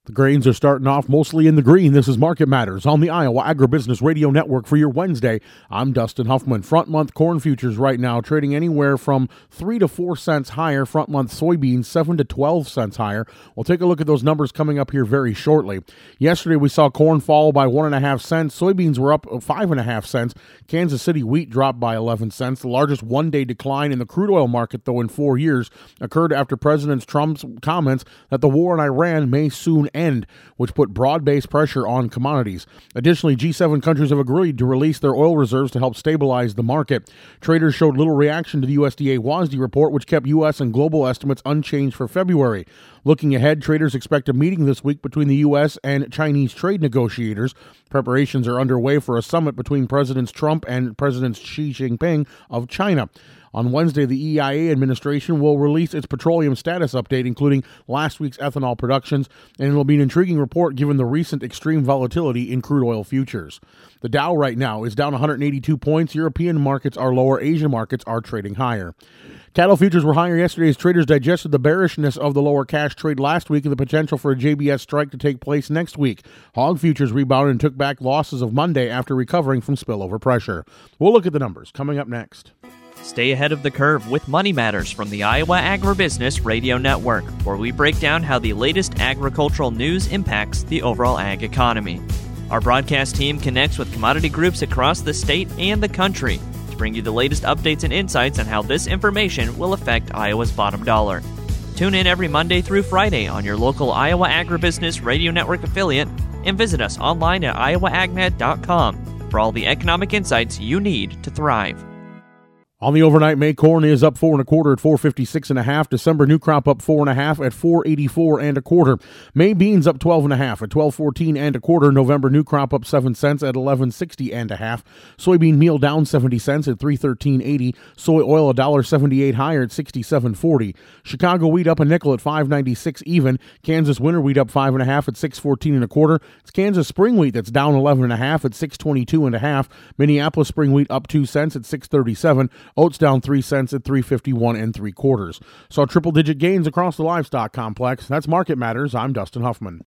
The grains are starting off mostly in the green. This is Market Matters on the Iowa Agribusiness Radio Network for your Wednesday. I'm Dustin Huffman. Front month corn futures right now trading anywhere from 3 to 4 cents higher. Front month soybeans 7 to 12 cents higher. We'll take a look at those numbers coming up here very shortly. Yesterday we saw corn fall by 1.5 cents. Soybeans were up 5.5 cents. Kansas City wheat dropped by 11 cents. The largest one-day decline in the crude oil market, though, in 4 years occurred after President Trump's comments that the war in Iran may soon end, which put broad-based pressure on commodities. Additionally, G7 countries have agreed to release their oil reserves to help stabilize the market. Traders showed little reaction to the USDA WASDE report, which kept U.S. and global estimates unchanged for February. Looking ahead, traders expect a meeting this week between the U.S. and Chinese trade negotiators. Preparations are underway for a summit between Presidents Trump and President Xi Jinping of China. On Wednesday, the EIA administration will release its petroleum status update, including last week's ethanol productions, and it will be an intriguing report given the recent extreme volatility in crude oil futures. The Dow right now is down 182 points. European markets are lower. Asian markets are trading higher. Cattle futures were higher yesterday as traders digested the bearishness of the lower cash trade last week and the potential for a JBS strike to take place next week. Hog futures rebounded and took back losses of Monday after recovering from spillover pressure. We'll look at the numbers coming up next. Stay ahead of the curve with Money Matters from the Iowa Agribusiness Radio Network, where we break down how the latest agricultural news impacts the overall ag economy. Our broadcast team connects with commodity groups across the state and the country to bring you the latest updates and insights on how this information will affect Iowa's bottom dollar. Tune in every Monday through Friday on your local Iowa Agribusiness Radio Network affiliate and visit us online at iowaagnet.com for all the economic insights you need to thrive. On the overnight, May corn is up 4 1/4 at 456.5. December new crop up 4 1/2 at 484 1/4. May beans up 12 1/2 at 1214 1/4. November new crop up 7 cents at 1160 1/2. Soybean meal down 70 cents at 313.80. Soy oil $1.78 higher at 67.40. Chicago wheat up a nickel at 5.96 even. Kansas winter wheat up 5 1/2 at 614 1/4. It's Kansas spring wheat that's down 11 1/2 at 622 1/2. Minneapolis spring wheat up 2 cents at 637. Oats down 3 cents at 351 3/4. Saw triple-digit gains across the livestock complex. That's Market Matters. I'm Dustin Huffman.